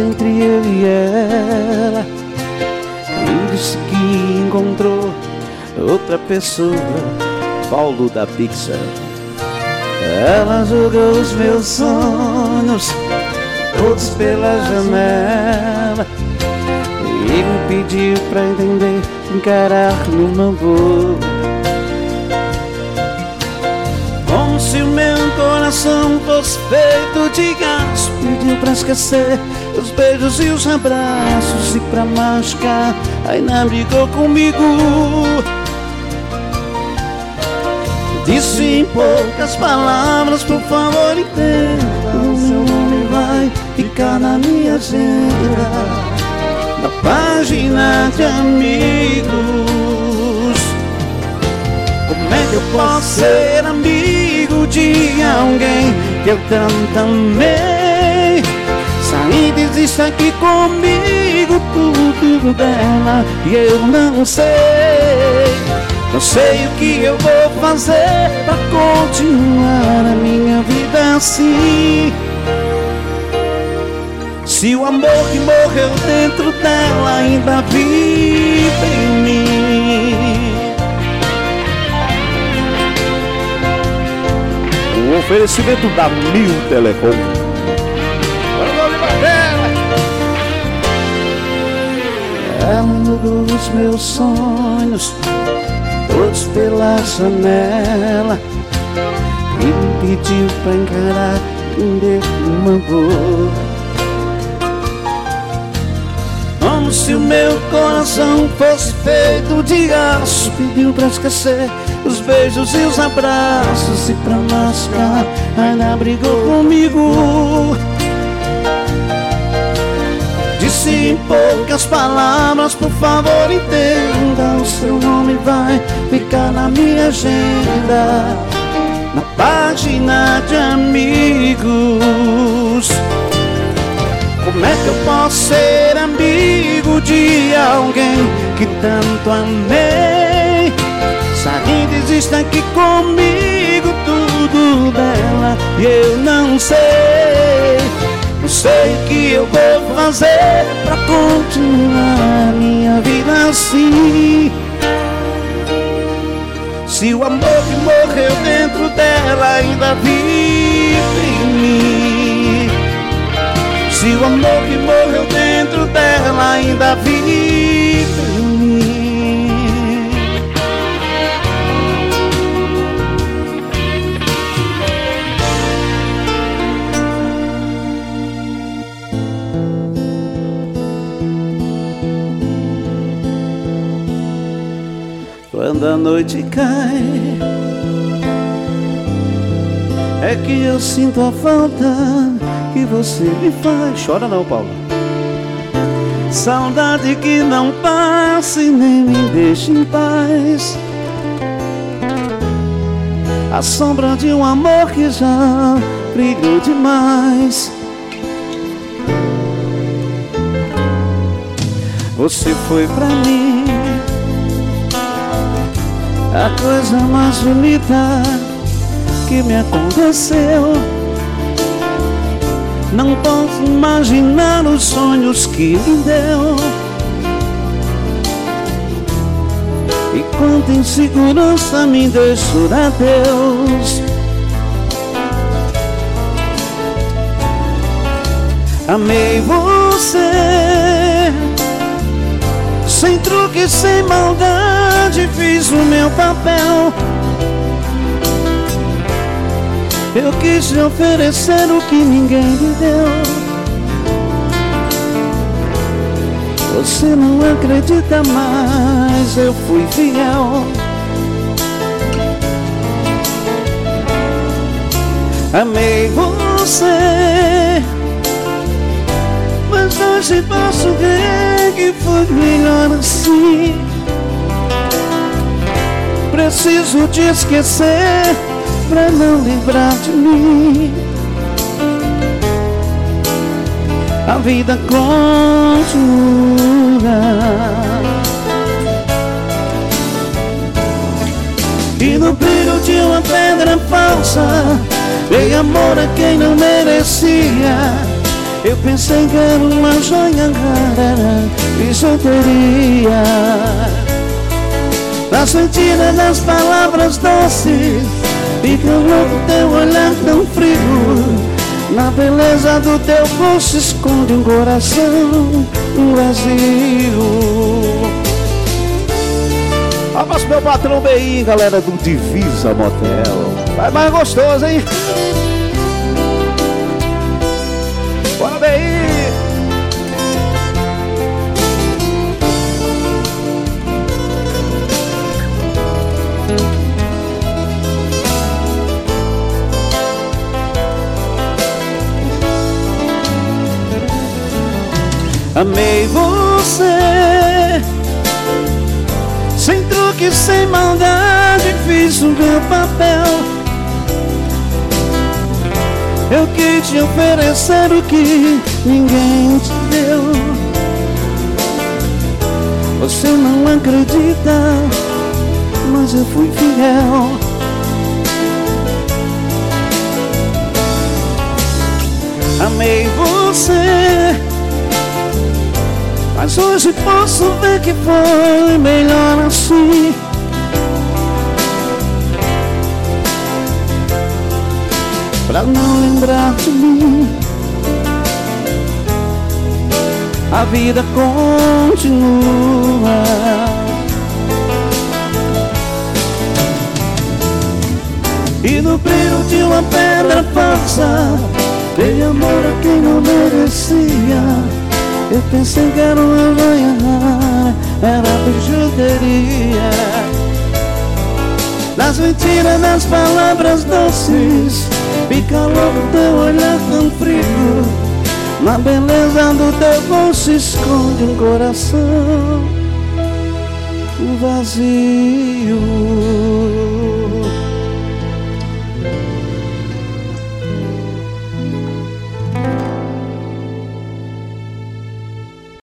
nada entre eu e ela. E disse que encontrou outra pessoa, Paulo da Pixar. Ela jogou os meus sonhos todos pela janela e me pediu pra entender, encarar numa boa. Como se o meu coração fosse feito de aço, pediu pra esquecer os beijos e os abraços, e pra machucar ainda brigou comigo. Disse em poucas palavras, por favor entenda, o meu nome vai ficar na minha agenda, na página de amigos. Como é que eu posso ser amigo de alguém que eu tanto amei? Sair e desiste aqui comigo, tudo dela, e eu não sei. Não sei o que eu vou fazer pra continuar a minha vida assim. Se o amor que morreu dentro dela ainda vive em mim. Um oferecimento da Mil Telecom. Ela mudou os meus sonhos todos pela janela e me pediu pra encarar uma boa. Como se o meu coração fosse feito de aço, pediu pra esquecer os beijos e os abraços, e pra machucar ainda brigou comigo. Disse em poucas palavras, por favor entenda, o seu nome vai ficar na minha agenda, na página de amigos. Como é que eu posso ser amigo de alguém que tanto amei? Sai e desiste aqui comigo, tudo dela, e eu não sei. Não sei o que eu vou fazer pra continuar a minha vida assim. Se o amor que morreu dentro dela ainda vive em mim. Se o amor que morreu dentro dela ainda vive em mim. Quando a noite cai, é que eu sinto a falta que você me faz. Chora não, Paulo. Saudade que não passa e nem me deixa em paz. A sombra de um amor que já brilhou demais. Você foi pra mim a coisa mais bonita que me aconteceu. Não posso imaginar os sonhos que me deu. E quanta insegurança me deixou a Deus. Amei você, sem truque, sem maldade, fiz o meu papel. Eu quis te oferecer o que ninguém me deu. Você não acredita, mas eu fui fiel. Amei você, mas hoje posso ver que foi melhor assim. Preciso te esquecer pra não lembrar de mim. A vida continua. E no brilho de uma pedra falsa dei amor a quem não merecia. Eu pensei que era uma joia rara, bijuteria. Nas mentiras das palavras doces, fica louco teu olhar tão frio. Na beleza do teu rosto esconde um coração vazio. Abraço meu patrão BI, galera do Divisa Motel. Vai mais gostoso, hein? Bora BI! Amei você, sem truque, sem maldade, fiz o meu papel. Eu quis te oferecer o que ninguém te deu. Você não acredita, mas eu fui fiel. Amei você, mas hoje posso ver que foi melhor assim. Pra não lembrar de mim, a vida continua. E no brilho de uma pedra falsa, dei amor a quem não merecia. Eu pensei que era uma joia rara, era bijuteria. Nas mentiras das palavras doces, fica louco teu olhar tão frio. Na beleza do teu rosto esconde um coração vazio.